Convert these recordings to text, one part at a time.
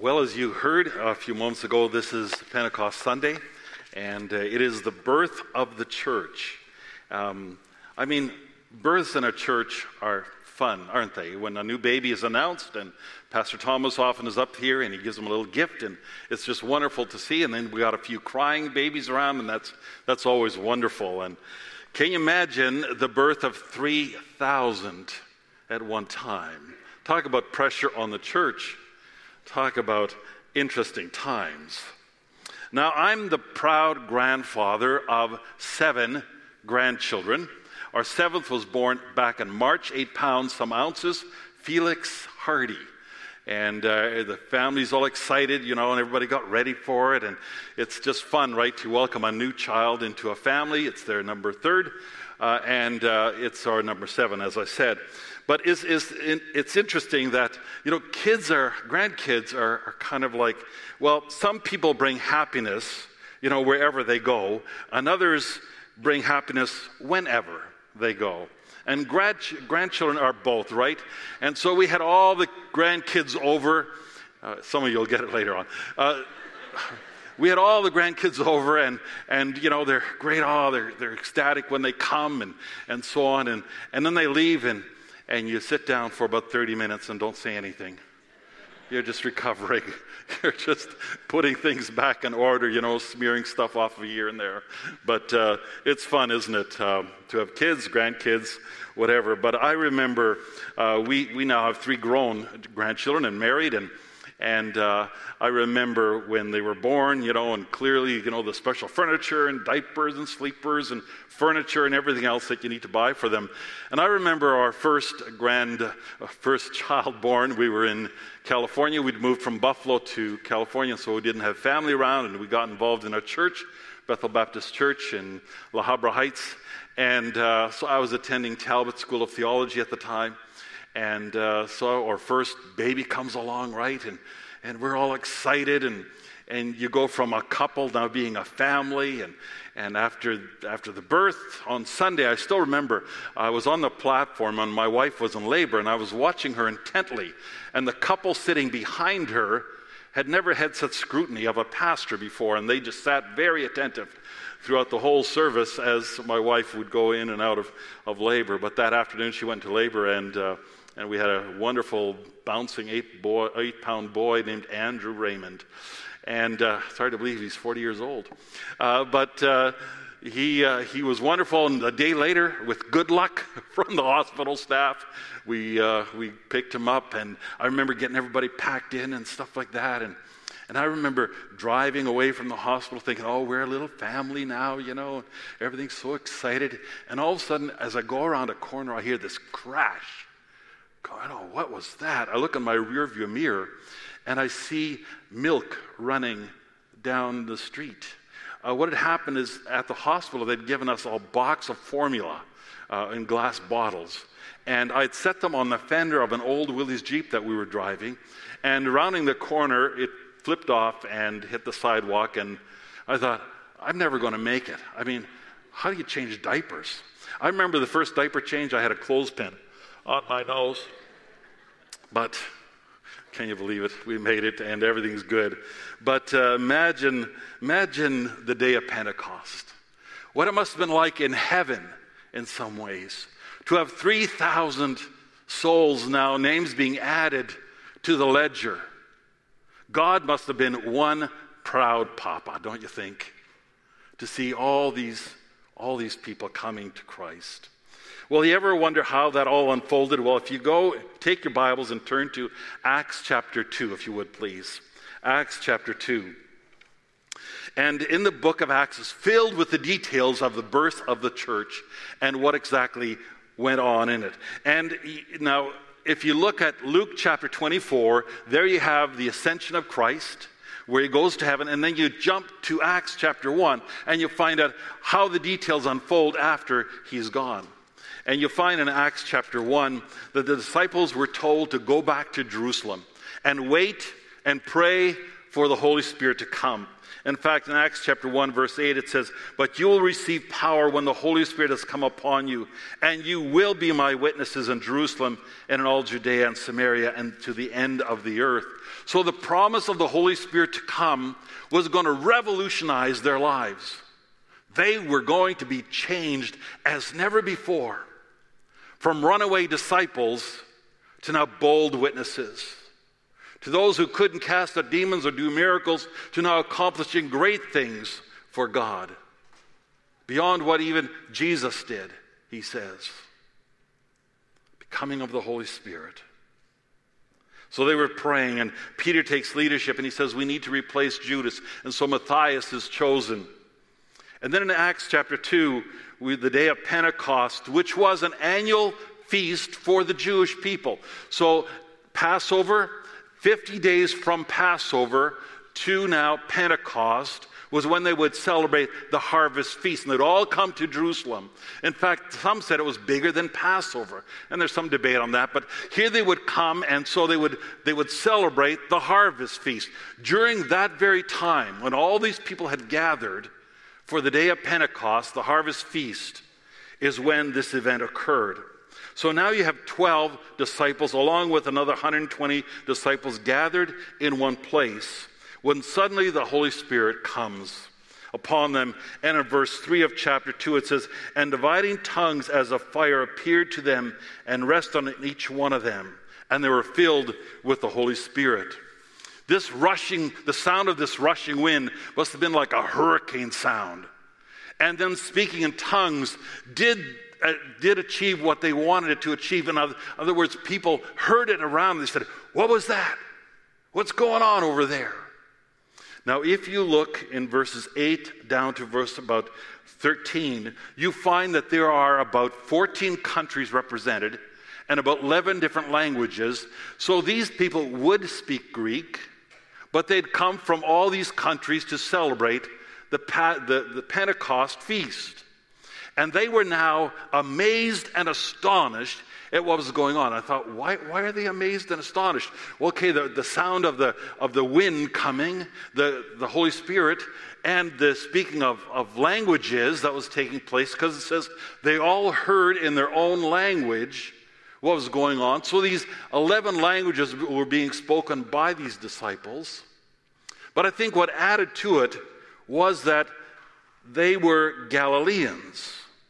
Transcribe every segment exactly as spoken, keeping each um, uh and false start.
Well, as you heard a few moments ago, this is Pentecost Sunday, and uh, it is the birth of the church. Um, I mean, births in a church are fun, aren't they? When a new baby is announced, and Pastor Thomas often is up here, and he gives them a little gift, and it's just wonderful to see. And then we got a few crying babies around, and that's that's always wonderful. And can you imagine the birth of three thousand at one time? Talk about pressure on the church. Talk about interesting times. Now, I'm the proud grandfather of seven grandchildren. Our seventh was born back in March, eight pounds, some ounces, Felix Hardy. And uh, the family's all excited, you know, and everybody got ready for it. And it's just fun, right, to welcome a new child into a family. It's their number third, uh, and uh, it's our number seven, as I said. But it's, it's, it's interesting that, you know, kids are, grandkids are, are kind of like, well, some people bring happiness, you know, wherever they go, and others bring happiness whenever they go. And grand, grandchildren are both, right? And so we had all the grandkids over. Uh, some of you will get it later on. Uh, we had all the grandkids over, and, and you know, they're great. Oh, they're, they're ecstatic when they come, and, and so on. And, and then they leave, and And you sit down for about thirty minutes and don't say anything. You're just recovering. You're just putting things back in order, you know, smearing stuff off of here and there. But uh, it's fun, isn't it, uh, to have kids, grandkids, whatever. But I remember uh, we, we now have three grown grandchildren and married, and And uh, I remember when they were born, you know, and clearly, you know, the special furniture and diapers and sleepers and furniture and everything else that you need to buy for them. And I remember our first grand, uh, first child born. We were in California. We'd moved from Buffalo to California, so we didn't have family around, and we got involved in a church, Bethel Baptist Church in La Habra Heights. And uh, so I was attending Talbot School of Theology at the time. And uh, so our first baby comes along, right? And and we're all excited, and and you go from a couple now being a family, and and after after the birth on Sunday, I still remember I was on the platform and my wife was in labor, and I was watching her intently, and the couple sitting behind her had never had such scrutiny of a pastor before, and they just sat very attentive throughout the whole service as my wife would go in and out of, of labor. But that afternoon she went to labor, and uh, and we had a wonderful bouncing eight boy, eight pound boy named Andrew Raymond. And uh, it's hard to believe he's forty years old. Uh, but uh, he uh, he was wonderful. And a day later, with good luck from the hospital staff, we uh, we picked him up. And I remember getting everybody packed in and stuff like that. And And I remember driving away from the hospital thinking, oh, we're a little family now, you know. Everything's so excited. And all of a sudden, as I go around a corner, I hear this crash. God, oh, what was that? I look in my rearview mirror, and I see milk running down the street. Uh, what had happened is at the hospital, they'd given us a box of formula uh, in glass bottles. And I'd set them on the fender of an old Willys Jeep that we were driving. And rounding the corner, it flipped off and hit the sidewalk, and I thought, I'm never going to make it. I mean, how do you change diapers? I remember the first diaper change, I had a clothespin on my nose. But can you believe it? We made it, and everything's good. But uh, imagine, imagine the day of Pentecost. What it must have been like in heaven in some ways. To have three thousand souls now, names being added to the ledger. God must have been one proud papa, don't you think? To see all these, all these people coming to Christ. Well, you ever wonder how that all unfolded? Well, if you go, take your Bibles and turn to Acts chapter two, if you would, please. Acts chapter two. And in the book of Acts is filled with the details of the birth of the church and what exactly went on in it. And now, if you look at Luke chapter twenty-four, there you have the ascension of Christ, where he goes to heaven, and then you jump to Acts chapter one, and you find out how the details unfold after he's gone. And you find in Acts chapter one that the disciples were told to go back to Jerusalem and wait and pray for the Holy Spirit to come. In fact, in Acts chapter one, verse eight, it says, "But you will receive power when the Holy Spirit has come upon you, and you will be my witnesses in Jerusalem and in all Judea and Samaria and to the end of the earth." So the promise of the Holy Spirit to come was going to revolutionize their lives. They were going to be changed as never before, from runaway disciples to now bold witnesses. To those who couldn't cast out demons or do miracles, to now accomplishing great things for God. Beyond what even Jesus did, he says. Coming of the Holy Spirit. So they were praying, and Peter takes leadership, and he says, we need to replace Judas. And so Matthias is chosen. And then in Acts chapter two, we, the day of Pentecost, which was an annual feast for the Jewish people. So Passover, fifty days from Passover to now Pentecost, was when they would celebrate the harvest feast. And they'd all come to Jerusalem. In fact, some said it was bigger than Passover. And there's some debate on that. But here they would come, and so they would, they would celebrate the harvest feast. During that very time, when all these people had gathered for the day of Pentecost, the harvest feast, is when this event occurred. So now you have twelve disciples, along with another one hundred twenty disciples gathered in one place, when suddenly the Holy Spirit comes upon them. And in verse three of chapter two it says, "And dividing tongues as a fire appeared to them and rested on each one of them. And they were filled with the Holy Spirit." This rushing, the sound of this rushing wind must have been like a hurricane sound. And then speaking in tongues did uh, did achieve what they wanted it to achieve. In other, other words, people heard it around. They said, "What was that? What's going on over there?" Now, if you look in verses eight down to verse about thirteen, you find that there are about fourteen countries represented and about eleven different languages. So these people would speak Greek, but they'd come from all these countries to celebrate the, the, the Pentecost feast. And they were now amazed and astonished at what was going on. I thought, why, why are they amazed and astonished? Well, okay, the, the sound of the of the wind coming, the, the Holy Spirit, and the speaking of, of languages that was taking place, because it says they all heard in their own language what was going on. So these eleven languages were being spoken by these disciples. But I think what added to it was that they were Galileans.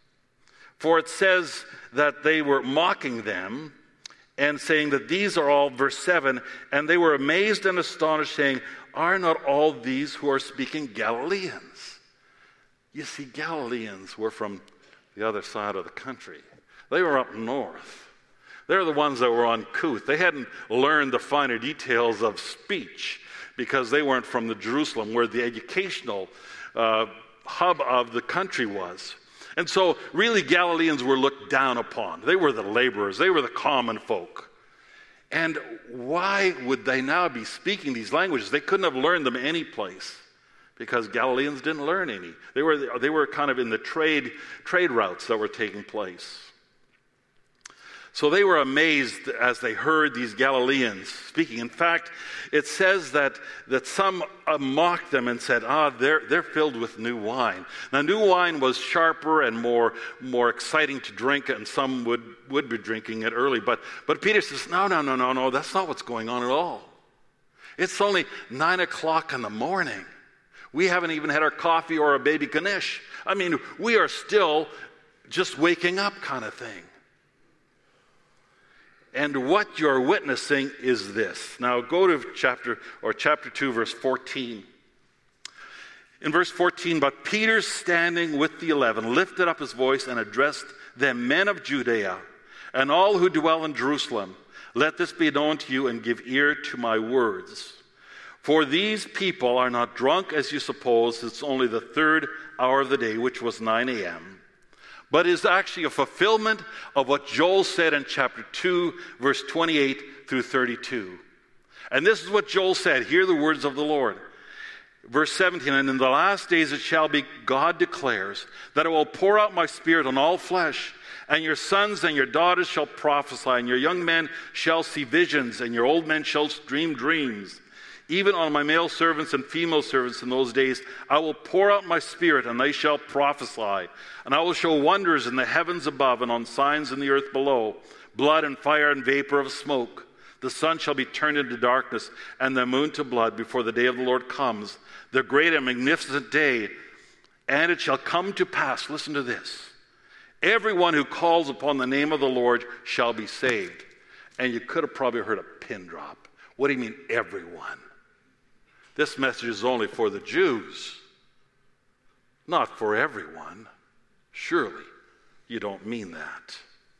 For it says that they were mocking them and saying that these are all, verse seven, and they were amazed and astonished, saying, "Are not all these who are speaking Galileans?" You see, Galileans were from the other side of the country. They were up north. They're the ones that were uncouth. They hadn't learned the finer details of speech because they weren't from the Jerusalem where the educational uh, hub of the country was. And so, really, Galileans were looked down upon. They were the laborers. They were the common folk. And why would they now be speaking these languages? They couldn't have learned them any place because Galileans didn't learn any. They were, they were kind of in the trade, trade routes that were taking place. So they were amazed as they heard these Galileans speaking. In fact, it says that, that some uh, mocked them and said, ah, they're, they're filled with new wine. Now, new wine was sharper and more, more exciting to drink, and some would, would be drinking it early. But, but Peter says, no, no, no, no, no, that's not what's going on at all. It's only nine o'clock in the morning. We haven't even had our coffee or a baby Ganesh. I mean, we are still just waking up kind of thing. And what you're witnessing is this. Now go to chapter or chapter two, verse fourteen. In verse fourteen, "But Peter, standing with the eleven, lifted up his voice and addressed them, 'Men of Judea, and all who dwell in Jerusalem, let this be known to you, and give ear to my words. For these people are not drunk as you suppose. It's only the third hour of the day, which was nine a.m., but is actually a fulfillment of what Joel said in chapter two, verse twenty-eight through thirty-two. And this is what Joel said. Hear the words of the Lord. Verse seventeen, "And in the last days it shall be, God declares, that I will pour out my spirit on all flesh, and your sons and your daughters shall prophesy, and your young men shall see visions, and your old men shall dream dreams. Even on my male servants and female servants in those days, I will pour out my Spirit, and they shall prophesy. And I will show wonders in the heavens above and on signs in the earth below, blood and fire and vapor of smoke. The sun shall be turned into darkness, and the moon to blood before the day of the Lord comes, the great and magnificent day. And it shall come to pass," listen to this, "everyone who calls upon the name of the Lord shall be saved." And you could have probably heard a pin drop. What do you mean, everyone? This message is only for the Jews, not for everyone. Surely you don't mean that.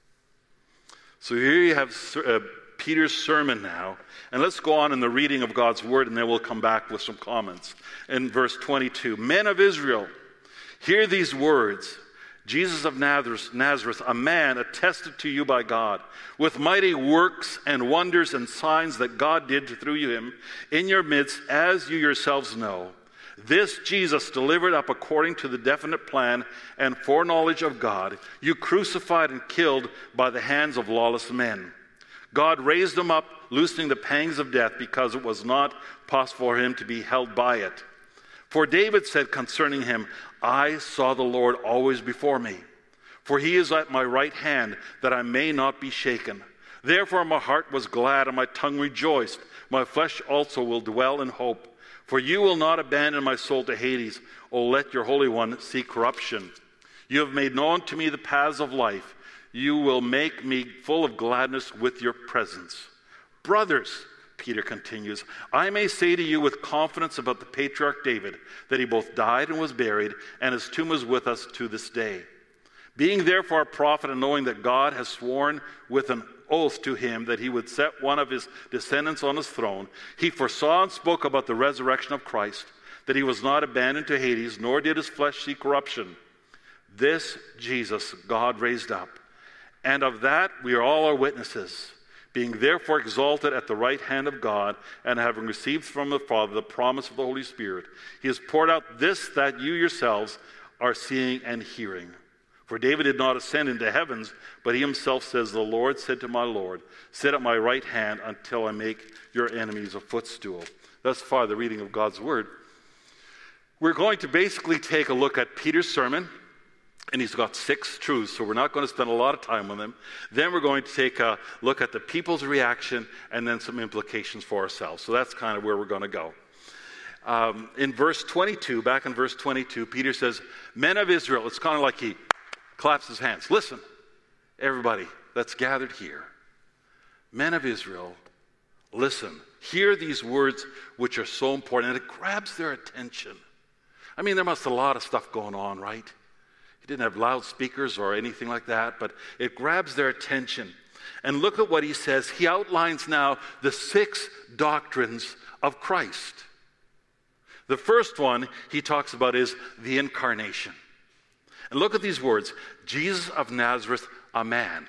So here you have uh, Peter's sermon now. And let's go on in the reading of God's word, and then we'll come back with some comments. In verse twenty-two, "Men of Israel, hear these words. Jesus of Nazareth, Nazareth, a man attested to you by God, with mighty works and wonders and signs that God did through him in your midst, as you yourselves know. This Jesus, delivered up according to the definite plan and foreknowledge of God, you crucified and killed by the hands of lawless men. God raised him up, loosening the pangs of death, because it was not possible for him to be held by it. For David said concerning him, I saw the Lord always before me. For he is at my right hand, that I may not be shaken. Therefore my heart was glad, and my tongue rejoiced. My flesh also will dwell in hope. For you will not abandon my soul to Hades, or let your Holy One see corruption. You have made known to me the paths of life. You will make me full of gladness with your presence. Brothers, Peter continues, I may say to you with confidence about the patriarch David, that he both died and was buried, and his tomb is with us to this day. Being therefore a prophet, and knowing that God has sworn with an oath to him that he would set one of his descendants on his throne, he foresaw and spoke about the resurrection of Christ, that he was not abandoned to Hades, nor did his flesh see corruption. This Jesus God raised up, and of that we are all our witnesses. Being therefore exalted at the right hand of God, and having received from the Father the promise of the Holy Spirit, he has poured out this that you yourselves are seeing and hearing. For David did not ascend into heavens, but he himself says, the Lord said to my Lord, sit at my right hand until I make your enemies a footstool. Thus far, the reading of God's word. We're going to basically take a look at Peter's sermon, and he's got six truths, so we're not going to spend a lot of time on them. Then we're going to take a look at the people's reaction, and then some implications for ourselves. So that's kind of where we're going to go. Um, in verse twenty-two, back in verse twenty-two, Peter says, men of Israel, it's kind of like he claps his hands. Listen, everybody that's gathered here. Men of Israel, listen. Hear these words which are so important, and it grabs their attention. I mean, there must be a lot of stuff going on, right? He didn't have loudspeakers or anything like that, but it grabs their attention. And look at what he says. He outlines now the six doctrines of Christ. The first one he talks about is the incarnation. And look at these words. Jesus of Nazareth, a man.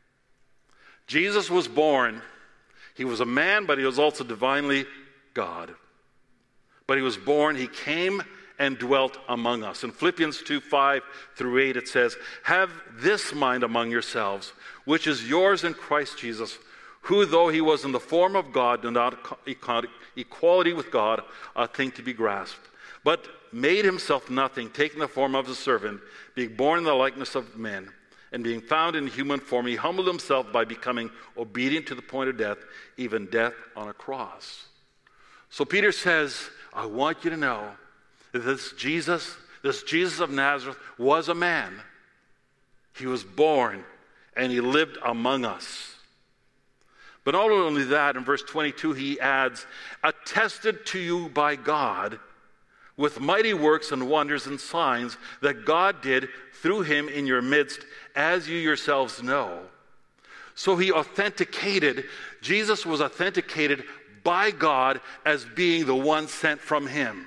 Jesus was born. He was a man, but he was also divinely God. But he was born, he came and dwelt among us. In Philippians two, five through eight, it says, have this mind among yourselves, which is yours in Christ Jesus, who, though he was in the form of God, did not equality with God a thing to be grasped, but made himself nothing, taking the form of a servant, being born in the likeness of men, and being found in human form, he humbled himself by becoming obedient to the point of death, even death on a cross. So Peter says, I want you to know that this Jesus, this Jesus of Nazareth was a man. He was born, and he lived among us. But not only that, in verse twenty-two, he adds, attested to you by God with mighty works and wonders and signs that God did through him in your midst, as you yourselves know. So he authenticated, Jesus was authenticated by God as being the one sent from him.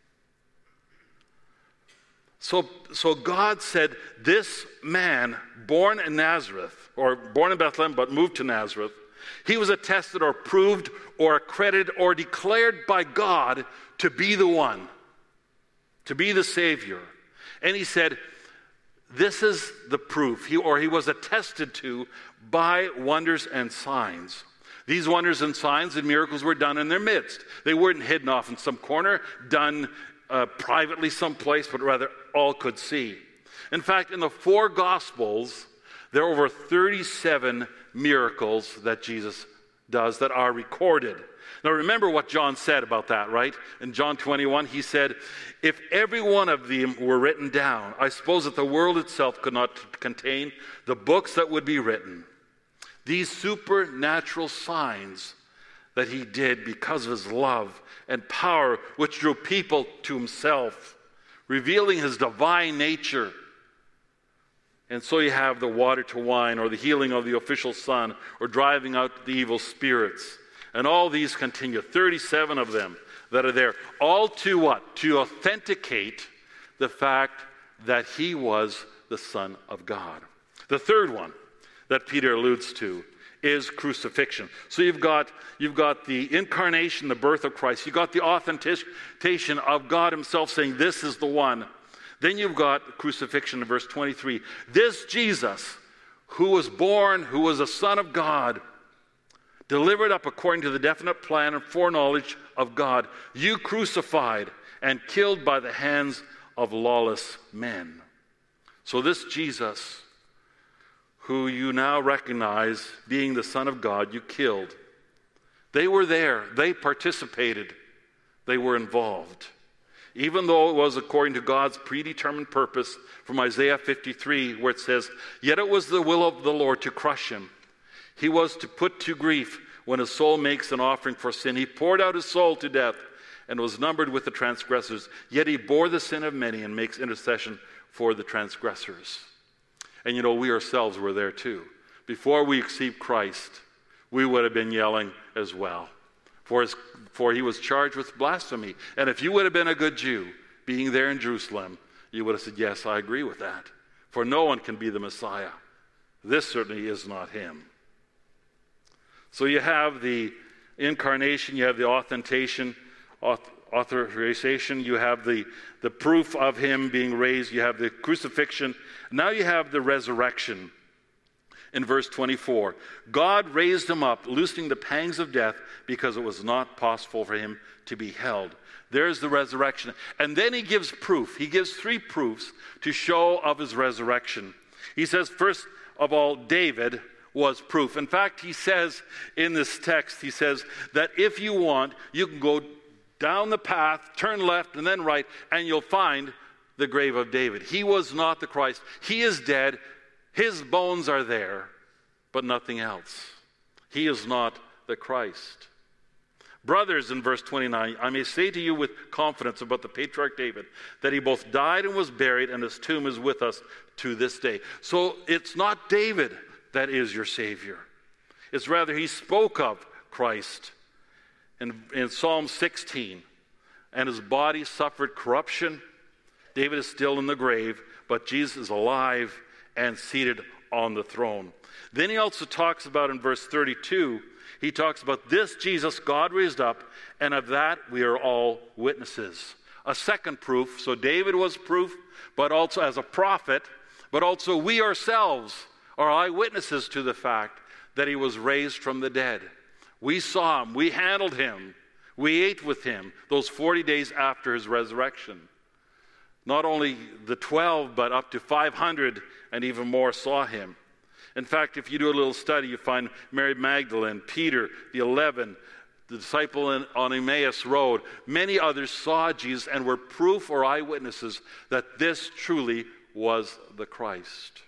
So, so God said, this man, born in Nazareth, or born in Bethlehem but moved to Nazareth, he was attested or proved or accredited or declared by God to be the one, to be the Savior. And he said, this is the proof, he, or he was attested to by wonders and signs. These wonders and signs and miracles were done in their midst. They weren't hidden off in some corner, done uh, privately someplace, but rather all could see. In fact, in the four Gospels, there are over thirty-seven miracles that Jesus does that are recorded. Now remember what John said about that, right? In John twenty-one, he said, if every one of them were written down, I suppose that the world itself could not contain the books that would be written. These supernatural signs that he did because of his love and power, which drew people to himself, revealing his divine nature. And so you have the water to wine, or the healing of the official son, or driving out the evil spirits. And all these continue, thirty-seven of them that are there, all to what? To authenticate the fact that he was the Son of God. The third one that Peter alludes to is crucifixion. So you've got, you've got the incarnation, the birth of Christ. You've got the authentication of God himself saying, this is the one. Then you've got crucifixion in verse twenty-three. This Jesus, who was born, who was a Son of God, delivered up according to the definite plan and foreknowledge of God, you crucified and killed by the hands of lawless men. So this Jesus, who you now recognize being the Son of God, you killed. They were there. They participated. They were involved. Even though it was according to God's predetermined purpose from Isaiah fifty-three, where it says, yet it was the will of the Lord to crush him. He was to put to grief when his soul makes an offering for sin. He poured out his soul to death and was numbered with the transgressors. Yet he bore the sin of many and makes intercession for the transgressors. And you know, we ourselves were there too. Before we received Christ, we would have been yelling as well. For, his, for he was charged with blasphemy. And if you would have been a good Jew, being there in Jerusalem, you would have said, yes, I agree with that. For no one can be the Messiah. This certainly is not him. So you have the incarnation, you have the authentication, authorization, you have the, the proof of him being raised, you have the crucifixion. Now you have the resurrection in verse twenty-four. God raised him up, loosening the pangs of death because it was not possible for him to be held. There's the resurrection. And then he gives proof. He gives three proofs to show of his resurrection. He says, first of all, David was proof. In fact, he says in this text, he says that if you want, you can go down the path, turn left and then right, and you'll find the grave of David. He was not the Christ. He is dead. His bones are there, but nothing else. He is not the Christ. Brothers, in verse twenty-nine, I may say to you with confidence about the patriarch David that he both died and was buried, and his tomb is with us to this day. So it's not David that is your Savior. It's rather he spoke of Christ in, in Psalm sixteen. And his body suffered corruption. David is still in the grave, but Jesus is alive and seated on the throne. Then he also talks about in verse thirty-two, he talks about this Jesus God raised up, and of that we are all witnesses. A second proof. So David was proof, but also as a prophet, but also we ourselves are eyewitnesses to the fact that he was raised from the dead. We saw him. We handled him. We ate with him those forty days after his resurrection. Not only the twelve, but up to five hundred and even more saw him. In fact, if you do a little study, you find Mary Magdalene, Peter, the eleven, the disciple in, on Emmaus Road. Many others saw Jesus and were proof or eyewitnesses that this truly was the Christ.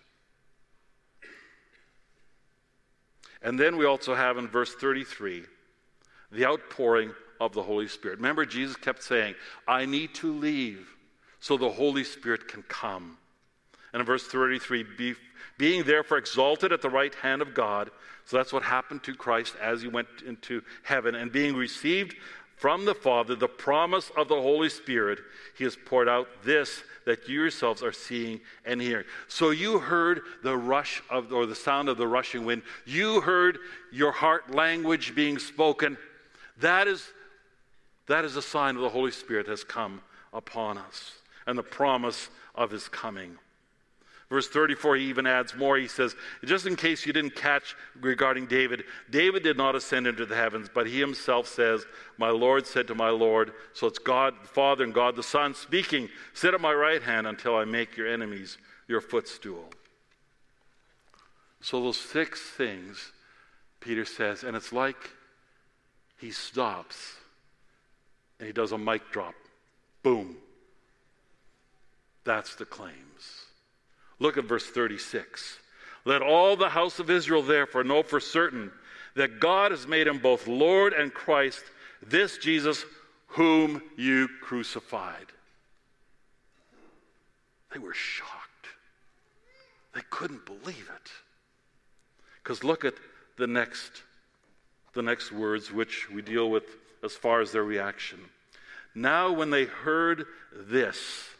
And then we also have in verse thirty-three, the outpouring of the Holy Spirit. Remember, Jesus kept saying, I need to leave so the Holy Spirit can come. And in verse thirty-three, be, being therefore exalted at the right hand of God, so that's what happened to Christ as he went into heaven, and being received from the Father the promise of the Holy Spirit, he has poured out this that you yourselves are seeing and hearing. So you heard the rush of, or the sound of the rushing wind. You heard your heart language being spoken. That is, that is a sign of the Holy Spirit has come upon us and the promise of his coming. Verse thirty-four, he even adds more. He says, just in case you didn't catch regarding David, David did not ascend into the heavens, but he himself says, my Lord said to my Lord, so it's God the Father and God the Son speaking, sit at my right hand until I make your enemies your footstool. So those six things, Peter says, and it's like he stops and he does a mic drop. Boom. That's the claims. Look at verse thirty-six. Let all the house of Israel therefore know for certain that God has made him both Lord and Christ, this Jesus whom you crucified. They were shocked. They couldn't believe it. Because look at the next, the next words which we deal with as far as their reaction. Now when they heard this,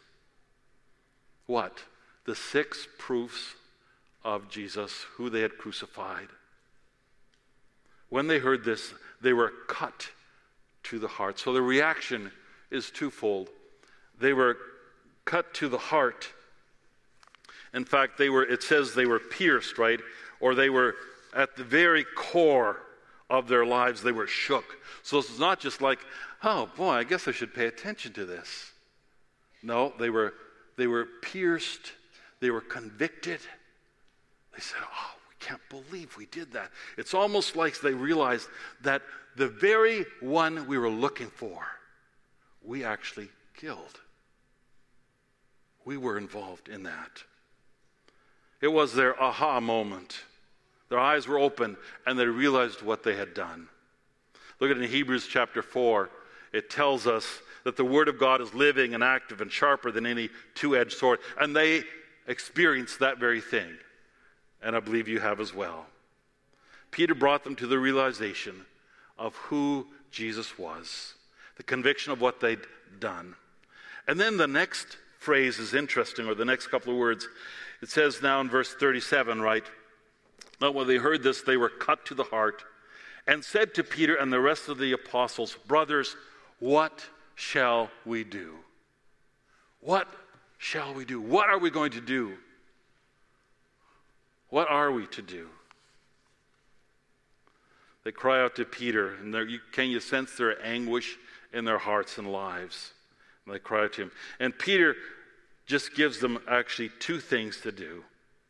what? The six proofs of Jesus, who they had crucified. When they heard this, they were cut to the heart. So the reaction is twofold. They were cut to the heart. In fact, they were, it says they were pierced, right? Or they were at the very core of their lives, they were shook. So it's not just like, oh boy, I guess I should pay attention to this. No, they were they were pierced, they were convicted. They said, oh, we can't believe we did that. It's almost like they realized that the very one we were looking for, we actually killed. We were involved in that. It was their aha moment. Their eyes were open and they realized what they had done. Look at it in Hebrews chapter four. It tells us that the word of God is living and active and sharper than any two-edged sword. And they experienced that very thing. And I believe you have as well. Peter brought them to the realization of who Jesus was. The conviction of what they'd done. And then the next phrase is interesting, or the next couple of words. It says now in verse thirty-seven, right? Now when they heard this, they were cut to the heart and said to Peter and the rest of the apostles, brothers, what shall we do? What shall we do? What are we going to do? What are we to do? They cry out to Peter, and you, can you sense their anguish in their hearts and lives? And they cry out to him. And Peter just gives them actually two things to do.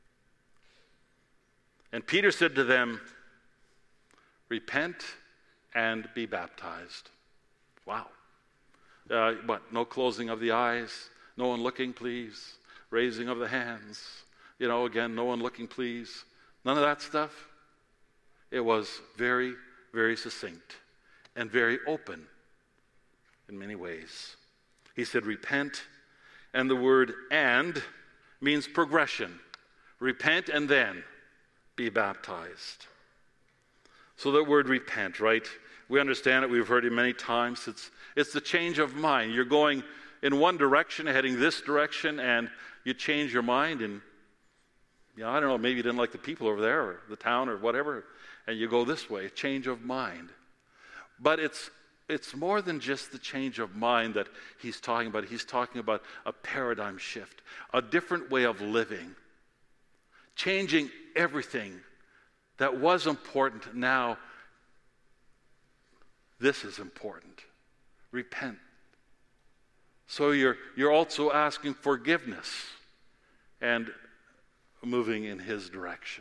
And Peter said to them, repent and be baptized. Wow. Uh, what? No closing of the eyes, no one looking, please. Raising of the hands. You know, again, no one looking, please. None of that stuff. It was very, very succinct and very open in many ways. He said, repent, and the word and means progression. Repent and then be baptized. So that word repent, right? We understand it. We've heard it many times. It's it's the change of mind. You're going in one direction, heading this direction, and you change your mind. And you know, I don't know, maybe you didn't like the people over there or the town or whatever, and you go this way, change of mind. But it's it's more than just the change of mind that he's talking about. He's talking about a paradigm shift, a different way of living, changing everything that was important. Now, this is important. Repent. So you're you're also asking forgiveness and moving in his direction.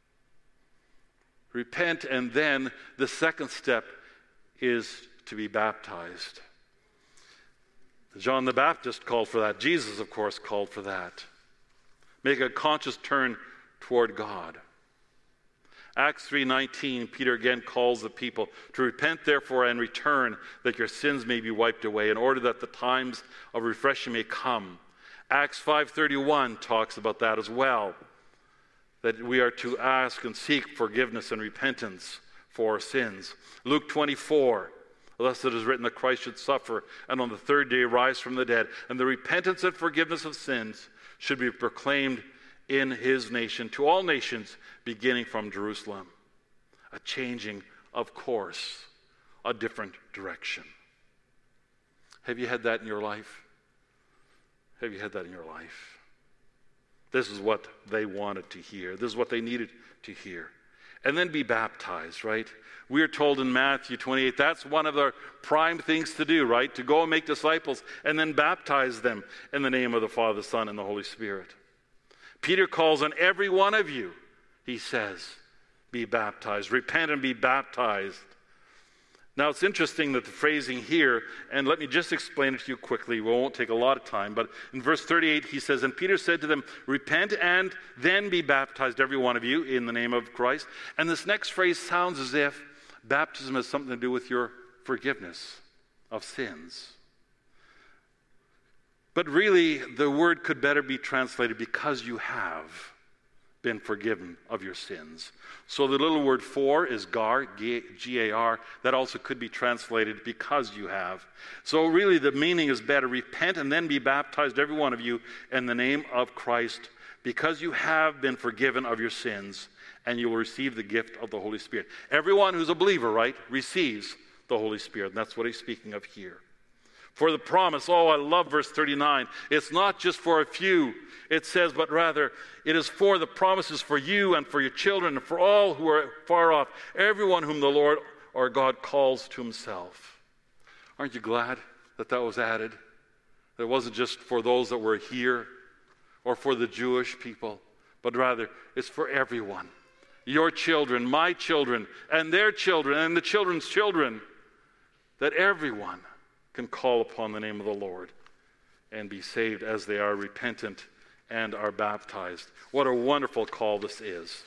Repent, and then the second step is to be baptized. John the Baptist called for that. Jesus, of course, called for that. Make a conscious turn toward God. Acts three nineteen, Peter again calls the people to repent therefore and return, that your sins may be wiped away, in order that the times of refreshing may come. Acts five thirty-one talks about that as well, that we are to ask and seek forgiveness and repentance for our sins. Luke twenty-four, thus it is written that Christ should suffer and on the third day rise from the dead, and the repentance and forgiveness of sins should be proclaimed in his nation to all nations, beginning from Jerusalem. A changing of course, a different direction. Have you had that in your life? Have you had that in your life? This is what they wanted to hear. This is what they needed to hear. And then be baptized, right? We are told in Matthew twenty-eight, that's one of the prime things to do, right? To go and make disciples and then baptize them in the name of the Father, the Son, and the Holy Spirit. Peter calls on every one of you, he says, be baptized. Repent and be baptized. Now, it's interesting that the phrasing here, and let me just explain it to you quickly. We won't take a lot of time, but in verse thirty-eight, he says, and Peter said to them, repent and then be baptized, every one of you, in the name of Christ. And this next phrase sounds as if baptism has something to do with your forgiveness of sins. But really, the word could better be translated because you have been forgiven of your sins. So the little word for is gar, G A R. That also could be translated because you have. So really the meaning is better. Repent and then be baptized, every one of you, in the name of Christ, because you have been forgiven of your sins, and you will receive the gift of the Holy Spirit. Everyone who's a believer, right, receives the Holy Spirit. And that's what he's speaking of here. For the promise, oh, I love verse thirty-nine. It's not just for a few. It says, but rather, it is for the promises for you and for your children and for all who are far off, everyone whom the Lord our God calls to himself. Aren't you glad that that was added? That it wasn't just for those that were here or for the Jewish people, but rather it's for everyone. Your children, my children, and their children, and the children's children, that everyone can call upon the name of the Lord and be saved as they are repentant and are baptized. What a wonderful call this is.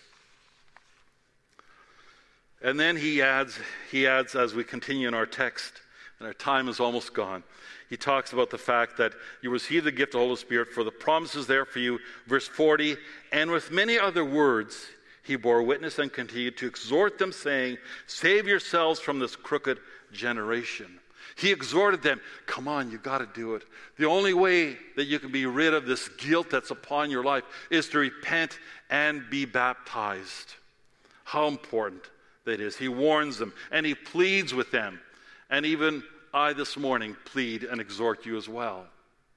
And then he adds, he adds as we continue in our text, and our time is almost gone, he talks about the fact that you receive the gift of the Holy Spirit, for the promise is there for you. Verse forty, and with many other words he bore witness and continued to exhort them, saying, save yourselves from this crooked generation. He exhorted them, come on, you've got to do it. The only way that you can be rid of this guilt that's upon your life is to repent and be baptized. How important that is. He warns them and he pleads with them. And even I this morning plead and exhort you as well.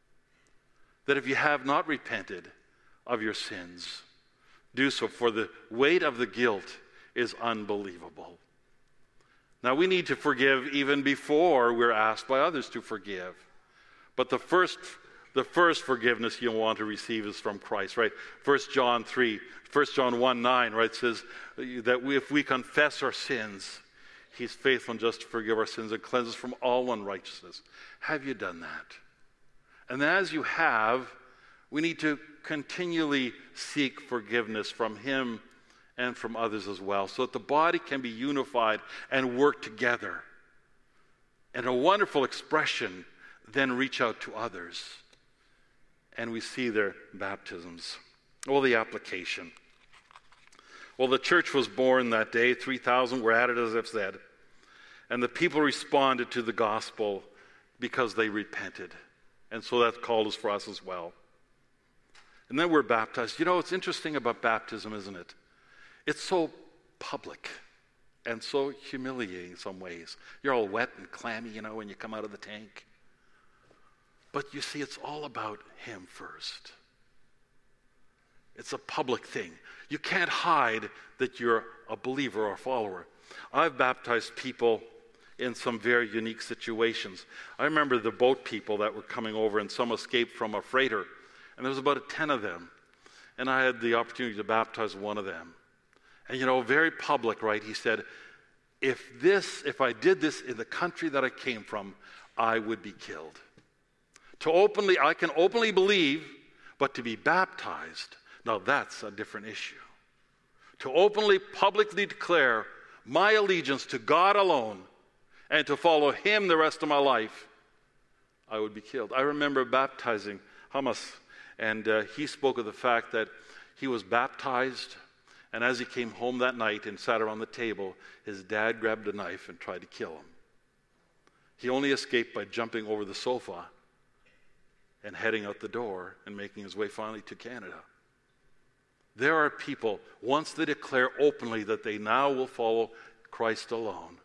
That if you have not repented of your sins, do so, for the weight of the guilt is unbelievable. Now, we need to forgive even before we're asked by others to forgive. But the first, the first forgiveness you'll want to receive is from Christ, right? First John three, First John one nine, right, says that we, if we confess our sins, he's faithful and just to forgive our sins and cleanse us from all unrighteousness. Have you done that? And as you have, we need to continually seek forgiveness from him and from others as well, so that the body can be unified and work together. And a wonderful expression, then reach out to others. And we see their baptisms. Well, the application. Well, the church was born that day. three thousand were added, as I've said. And the people responded to the gospel because they repented. And so that call is for us as well. And then we're baptized. You know, it's interesting about baptism, isn't it? It's so public and so humiliating in some ways. You're all wet and clammy, you know, when you come out of the tank. But you see, it's all about him first. It's a public thing. You can't hide that you're a believer or a follower. I've baptized people in some very unique situations. I remember the boat people that were coming over, and some escaped from a freighter, and there was about a ten of them. And I had the opportunity to baptize one of them. And, you know, very public, right? He said, if this, if I did this in the country that I came from, I would be killed. To openly, I can openly believe, but to be baptized, now that's a different issue. To openly, publicly declare my allegiance to God alone and to follow him the rest of my life, I would be killed. I remember baptizing Hamas, and uh, he spoke of the fact that he was baptized. And as he came home that night and sat around the table, his dad grabbed a knife and tried to kill him. He only escaped by jumping over the sofa and heading out the door and making his way finally to Canada. There are people, once they declare openly that they now will follow Christ alone,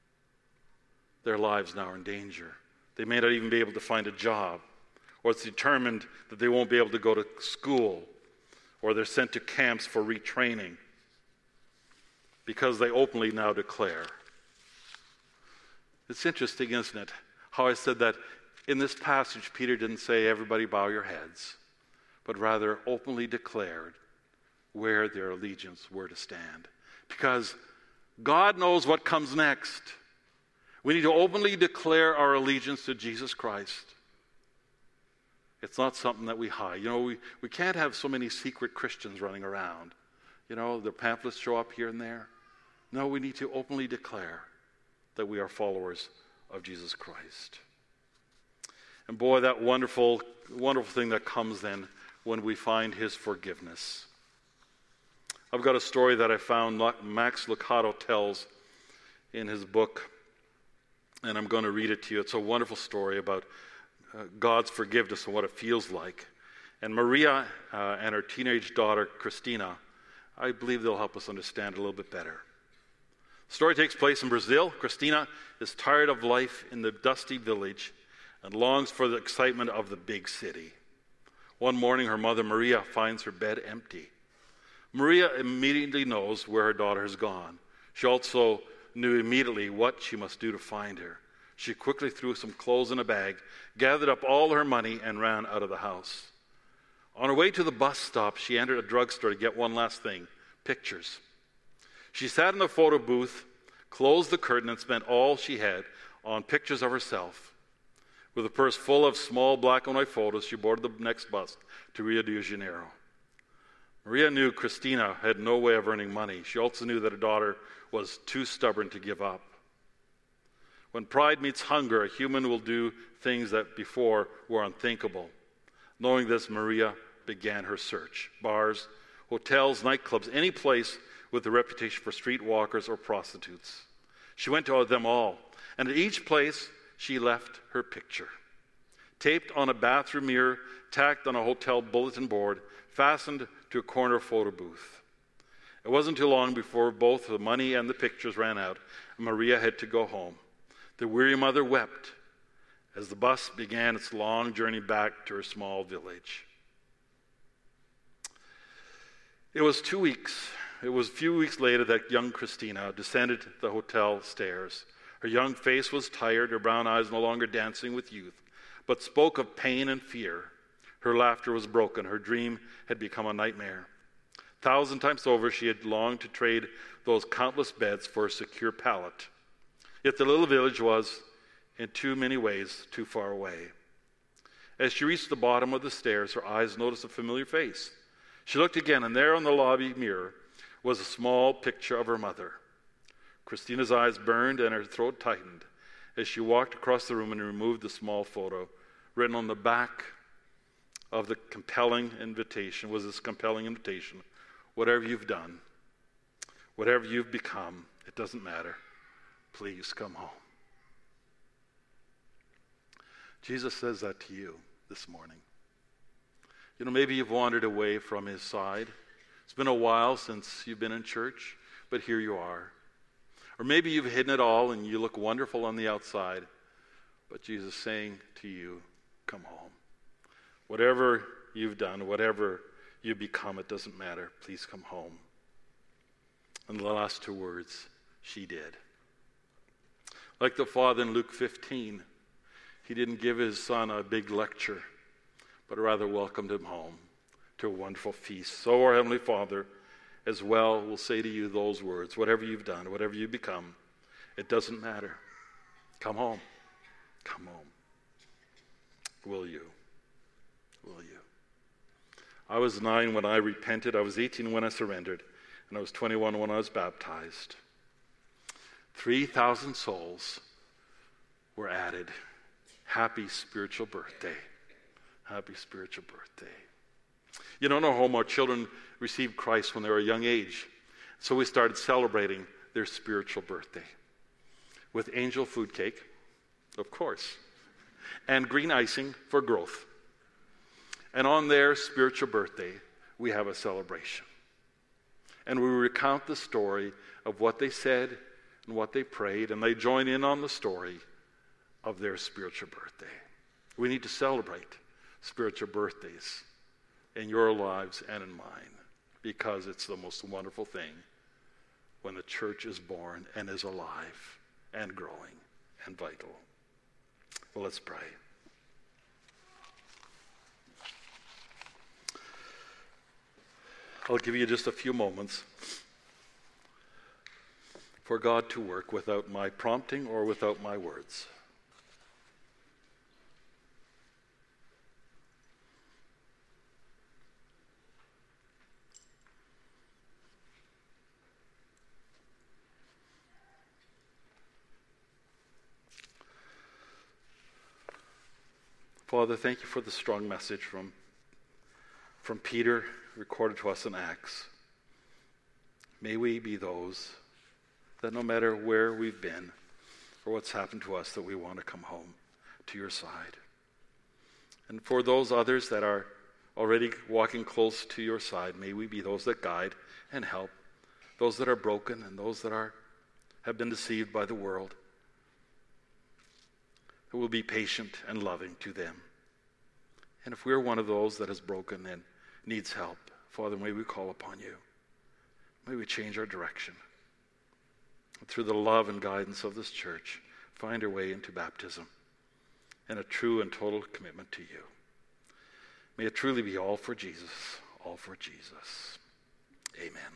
their lives now are in danger. They may not even be able to find a job, or it's determined that they won't be able to go to school. or they're sent to camps for retraining because they openly now declare. It's interesting, isn't it, how I said that in this passage, Peter didn't say, everybody bow your heads, but rather openly declared where their allegiance were to stand. Because God knows what comes next. We need to openly declare our allegiance to Jesus Christ. It's not something that we hide. You know, we, we can't have so many secret Christians running around. You know, the pamphlets show up here and there. No, we need to openly declare that we are followers of Jesus Christ. And boy, that wonderful, wonderful thing that comes then when we find his forgiveness. I've got a story that I found Max Lucado tells in his book, and I'm going to read it to you. It's a wonderful story about uh, God's forgiveness and what it feels like. And Maria uh, and her teenage daughter, Christina, I believe they'll help us understand it a little bit better. The story takes place in Brazil. Christina is tired of life in the dusty village and longs for the excitement of the big city. One morning, her mother, Maria, finds her bed empty. Maria immediately knows where her daughter has gone. She also knew immediately what she must do to find her. She quickly threw some clothes in a bag, gathered up all her money, and ran out of the house. On her way to the bus stop, she entered a drugstore to get one last thing, pictures. She sat in the photo booth, closed the curtain, and spent all she had on pictures of herself. With a purse full of small black and white photos, she boarded the next bus to Rio de Janeiro. Maria knew Christina had no way of earning money. She also knew that her daughter was too stubborn to give up. When pride meets hunger, a human will do things that before were unthinkable. Knowing this, Maria began her search. Bars, hotels, nightclubs, any place with a reputation for streetwalkers or prostitutes. She went to them all, and at each place she left her picture. Taped on a bathroom mirror, tacked on a hotel bulletin board, fastened to a corner photo booth. It wasn't too long before both the money and the pictures ran out, and Maria had to go home. The weary mother wept as the bus began its long journey back to her small village. It was two weeks, it was a few weeks later that young Christina descended the hotel stairs. Her young face was tired, her brown eyes no longer dancing with youth, but spoke of pain and fear. Her laughter was broken. Her dream had become a nightmare. Thousand times over, she had longed to trade those countless beds for a secure pallet. Yet the little village was, in too many ways, too far away. As she reached the bottom of the stairs, her eyes noticed a familiar face. She looked again, and there on the lobby mirror was a small picture of her mother. Christina's eyes burned and her throat tightened as she walked across the room and removed the small photo. Written on the back of the compelling invitation was this compelling invitation: whatever you've done, whatever you've become, it doesn't matter. Please come home. Jesus says that to you this morning. You know, maybe you've wandered away from his side. It's been a while since you've been in church, but here you are. Or maybe you've hidden it all and you look wonderful on the outside, but Jesus is saying to you, come home. Whatever you've done, whatever you become, it doesn't matter. Please come home. And the last two words, she did. Like the father in Luke fifteen, he didn't give his son a big lecture, but rather welcomed him home to a wonderful feast. So our Heavenly Father as well will say to you those words: whatever you've done, whatever you become, it doesn't matter. Come home. Come home. Will you? Will you? I was nine when I repented. I was eighteen when I surrendered. And I was twenty-one when I was baptized. three thousand souls were added. Happy spiritual birthday. Happy spiritual birthday. You don't know how our children received Christ when they were a young age. So we started celebrating their spiritual birthday with angel food cake, of course, and green icing for growth. And on their spiritual birthday, we have a celebration. And we recount the story of what they said and what they prayed, and they join in on the story of their spiritual birthday. We need to celebrate spiritual birthdays in your lives and in mine, because it's the most wonderful thing when the church is born and is alive and growing and vital. Well, let's pray. I'll give you just a few moments for God to work without my prompting or without my words. Father, thank you for the strong message from, from Peter, recorded to us in Acts. May we be those that no matter where we've been or what's happened to us, that we want to come home to your side. And for those others that are already walking close to your side, may we be those that guide and help, those that are broken and those that are have been deceived by the world. That we'll be patient and loving to them. And if we're one of those that is broken and needs help, Father, may we call upon you. May we change our direction. And through the love and guidance of this church, find our way into baptism and a true and total commitment to you. May it truly be all for Jesus, all for Jesus. Amen.